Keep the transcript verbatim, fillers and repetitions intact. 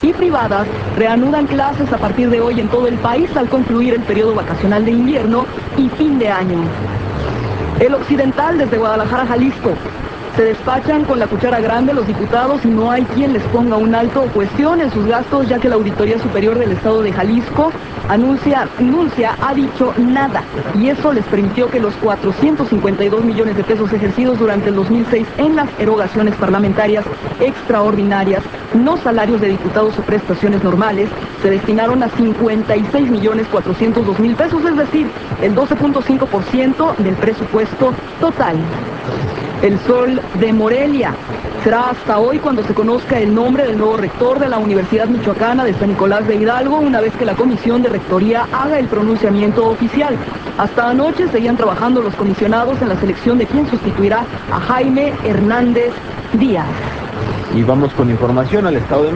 y privadas reanudan clases a partir de hoy en todo el país al concluir el periodo vacacional de invierno y fin de año. El Occidental, desde Guadalajara, Jalisco. Se despachan con la cuchara grande los diputados y no hay quien les ponga un alto o cuestione sus gastos, ya que la Auditoría Superior del Estado de Jalisco anuncia, anuncia, ha dicho nada, y eso les permitió que los cuatrocientos cincuenta y dos millones de pesos ejercidos durante el dos mil seis en las erogaciones parlamentarias extraordinarias, no salarios de diputados o prestaciones normales, se destinaron a cincuenta y seis millones cuatrocientos dos mil pesos, es decir, el doce punto cinco por ciento del presupuesto total. El Sol de Morelia. Será hasta hoy cuando se conozca el nombre del nuevo rector de la Universidad Michoacana de San Nicolás de Hidalgo, una vez que la comisión de rectoría haga el pronunciamiento oficial. Hasta anoche seguían trabajando los comisionados en la selección de quién sustituirá a Jaime Hernández Díaz. Y vamos con información al Estado de